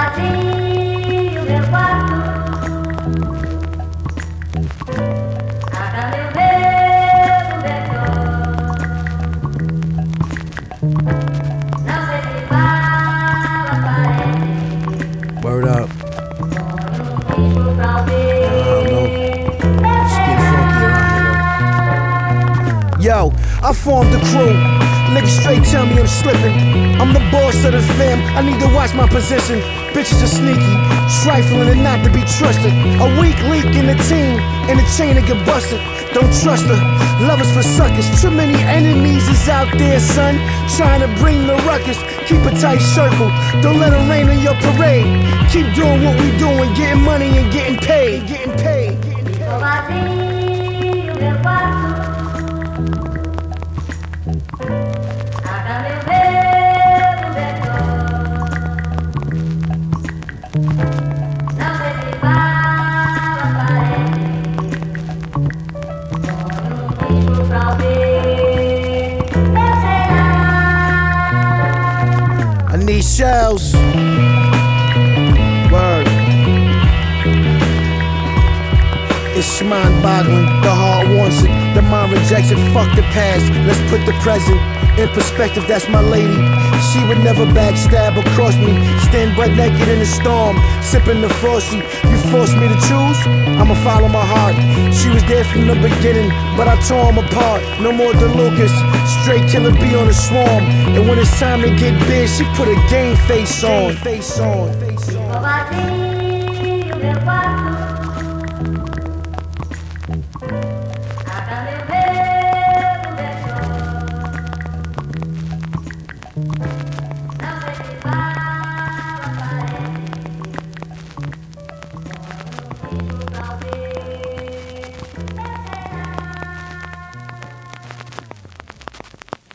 vazio meu quarto, a cada meu cobertor. Não sei se fala parede. Word up. Põe bicho pra I ouvir. don't know. It's getting funky around here though. Yo, I formed the crew. Niggas straight tell me I'm slipping. I'm the boss of the fam, I need to watch my position. Bitches are sneaky, trifling and not to be trusted. A weak link in the team, and the chain to get busted. Don't trust her, lovers for suckers. Too many enemies is out there, son, trying to bring the ruckus. Keep a tight circle, don't let them rain on your parade. Keep doing what we doing, getting money and getting paid. Getting paid. Ficou vazio meu quarto, a cada meu cobertor. Não sei se fala parede. Põe bicho pra ouvir. Eu sei lá. I need shells. Word. It's mind-boggling, the heart wants it, the mind rejects it, fuck the past, let's put the present in perspective, that's my lady. She would never backstab or cross me, stand butt naked in the storm, sipping the frosty. You forced me to choose, I'ma follow my heart. She was there from the beginning, but I tore 'em apart. No more DeLucas, straight killer bee on the swarm. And when it's time to get big, she put a game face on. Ficou vazio meu quarto,